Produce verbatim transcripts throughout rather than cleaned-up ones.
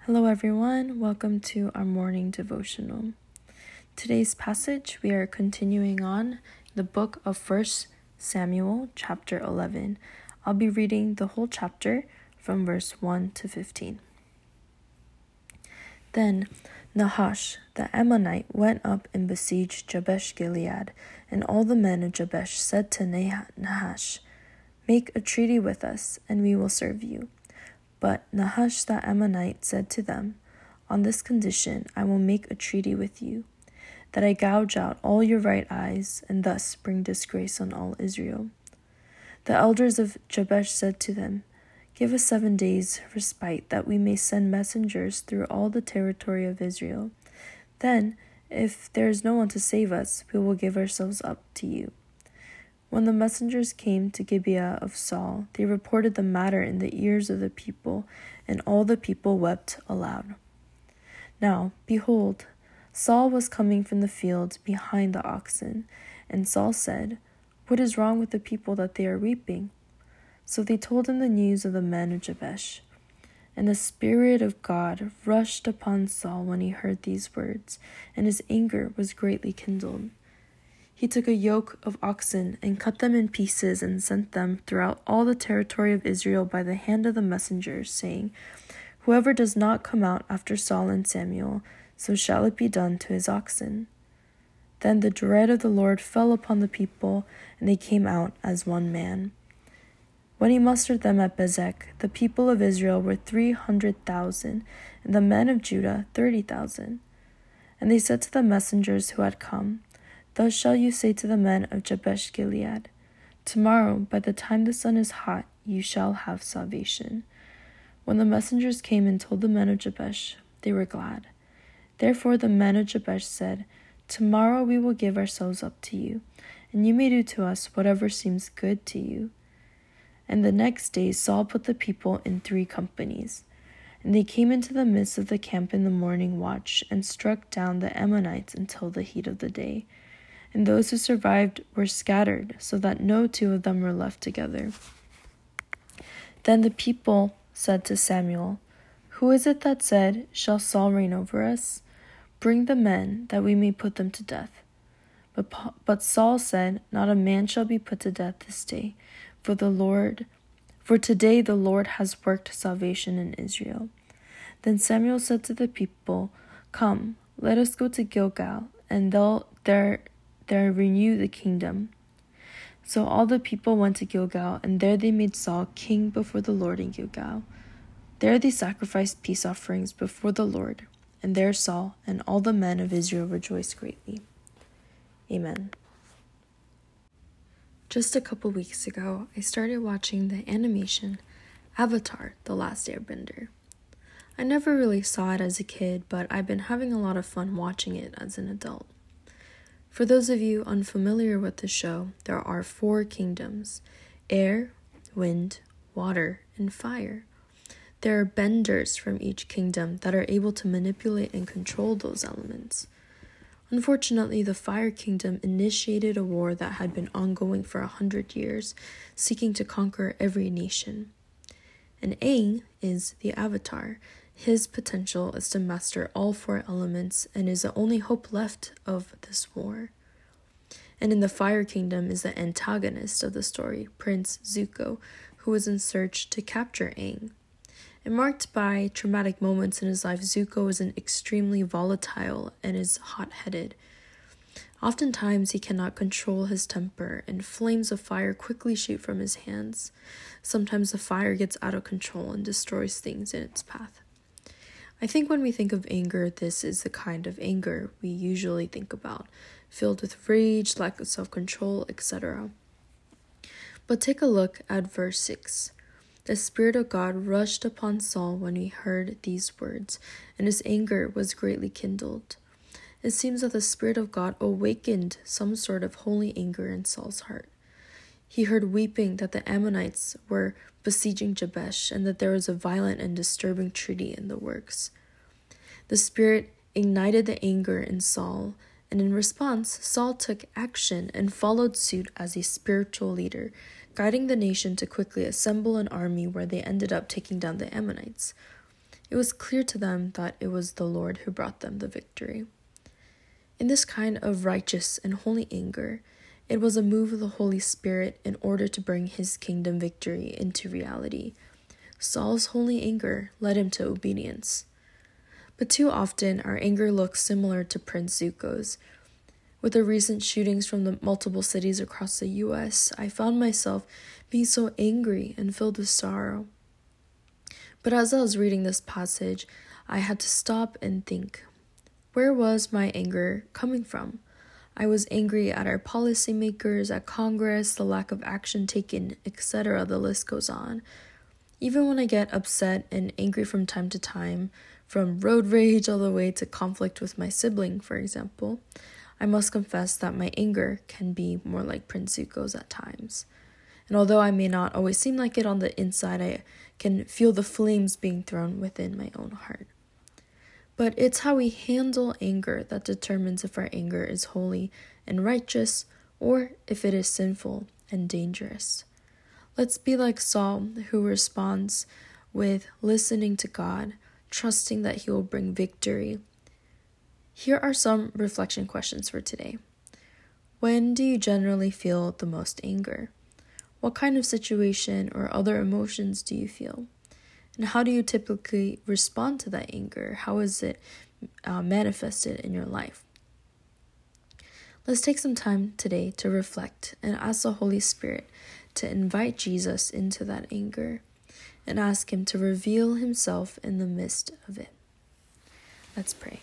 Hello everyone, welcome to our morning devotional. Today's passage, we are continuing on the book of First Samuel, chapter eleven. I'll be reading the whole chapter from verse one to fifteen. Then Nahash the Ammonite went up and besieged Jabesh Gilead, and all the men of Jabesh said to Nahash, "Make a treaty with us, and we will serve you." But Nahash the Ammonite said to them, "On this condition I will make a treaty with you, that I gouge out all your right eyes, and thus bring disgrace on all Israel." The elders of Jabesh said to them, "Give us seven days' respite, that we may send messengers through all the territory of Israel. Then, if there is no one to save us, we will give ourselves up to you." When the messengers came to Gibeah of Saul, they reported the matter in the ears of the people, and all the people wept aloud. Now, behold, Saul was coming from the field behind the oxen, and Saul said, "What is wrong with the people that they are weeping?" So they told him the news of the men of Jabesh. And the Spirit of God rushed upon Saul when he heard these words, and his anger was greatly kindled. He took a yoke of oxen and cut them in pieces and sent them throughout all the territory of Israel by the hand of the messengers, saying, "Whoever does not come out after Saul and Samuel, so shall it be done to his oxen." Then the dread of the Lord fell upon the people, and they came out as one man. When he mustered them at Bezek, the people of Israel were three hundred thousand, and the men of Judah thirty thousand. And they said to the messengers who had come, "Thus shall you say to the men of Jabesh Gilead, Tomorrow, by the time the sun is hot, you shall have salvation." When the messengers came and told the men of Jabesh, they were glad. Therefore the men of Jabesh said, "Tomorrow we will give ourselves up to you, and you may do to us whatever seems good to you." And the next day Saul put the people in three companies. And they came into the midst of the camp in the morning watch, and struck down the Ammonites until the heat of the day. And those who survived were scattered, so that no two of them were left together. Then the people said to Samuel, "Who is it that said, 'Shall Saul reign over us?' Bring the men, that we may put them to death." But, but Saul said, "Not a man shall be put to death this day, for the Lord, for today the Lord has worked salvation in Israel." Then Samuel said to the people, "Come, let us go to Gilgal, and they'll there there renew the kingdom." So all the people went to Gilgal, and there they made Saul king before the Lord in Gilgal. There they sacrificed peace offerings before the Lord, and there Saul and all the men of Israel rejoiced greatly. Amen. Just a couple weeks ago, I started watching the animation Avatar: The Last Airbender. I never really saw it as a kid, but I've been having a lot of fun watching it as an adult. For those of you unfamiliar with the show, there are four kingdoms: air, wind, water, and fire. There are benders from each kingdom that are able to manipulate and control those elements. Unfortunately, the Fire Kingdom initiated a war that had been ongoing for a hundred years, seeking to conquer every nation. And Aang is the Avatar. His potential is to master all four elements and is the only hope left of this war. And in the Fire Kingdom is the antagonist of the story, Prince Zuko, who was in search to capture Aang. And marked by traumatic moments in his life, Zuko is an extremely volatile and is hot-headed. Oftentimes he cannot control his temper, and flames of fire quickly shoot from his hands. Sometimes the fire gets out of control and destroys things in its path. I think when we think of anger, this is the kind of anger we usually think about, filled with rage, lack of self-control, et cetera. But take a look at verse six. The Spirit of God rushed upon Saul when he heard these words, and his anger was greatly kindled. It seems that the Spirit of God awakened some sort of holy anger in Saul's heart. He heard weeping that the Ammonites were besieging Jabesh, and that there was a violent and disturbing treaty in the works. The Spirit ignited the anger in Saul, and in response, Saul took action and followed suit as a spiritual leader, guiding the nation to quickly assemble an army where they ended up taking down the Ammonites. It was clear to them that it was the Lord who brought them the victory. In this kind of righteous and holy anger, it was a move of the Holy Spirit in order to bring his kingdom victory into reality. Saul's holy anger led him to obedience. But too often, our anger looks similar to Prince Zuko's. With the recent shootings from the multiple cities across the U S, I found myself being so angry and filled with sorrow. But as I was reading this passage, I had to stop and think, where was my anger coming from? I was angry at our policymakers, at Congress, the lack of action taken, et cetera. The list goes on. Even when I get upset and angry from time to time, from road rage all the way to conflict with my sibling, for example, I must confess that my anger can be more like Prince Zuko's at times. And although I may not always seem like it on the inside, I can feel the flames being thrown within my own heart. But it's how we handle anger that determines if our anger is holy and righteous or if it is sinful and dangerous. Let's be like Saul, who responds with listening to God, trusting that he will bring victory. Here are some reflection questions for today. When do you generally feel the most anger? What kind of situation or other emotions do you feel? And how do you typically respond to that anger? How is it uh, manifested in your life? Let's take some time today to reflect and ask the Holy Spirit to invite Jesus into that anger and ask him to reveal himself in the midst of it. Let's pray.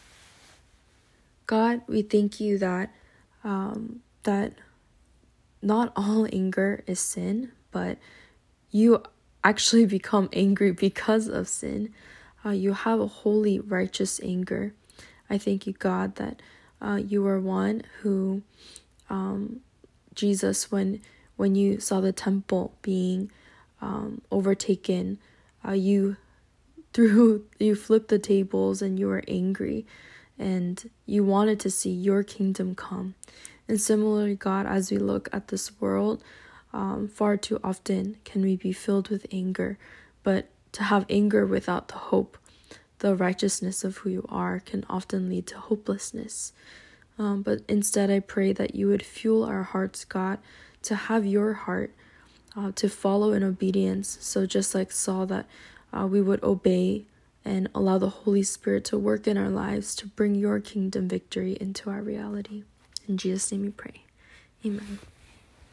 God, we thank you that um, that not all anger is sin, but you actually become angry because of sin. Uh, you have a holy, righteous anger. I thank you, God, that uh, you are one who, um, Jesus, when when you saw the temple being um, overtaken, uh, you threw, you flipped the tables and you were angry. And you wanted to see your kingdom come. And similarly, God, as we look at this world, um, far too often can we be filled with anger. But to have anger without the hope, the righteousness of who you are, can often lead to hopelessness. Um, but instead, I pray that you would fuel our hearts, God, to have your heart, uh, to follow in obedience. So just like Saul, that uh, we would obey and allow the Holy Spirit to work in our lives to bring your kingdom victory into our reality. In Jesus' name we pray. Amen.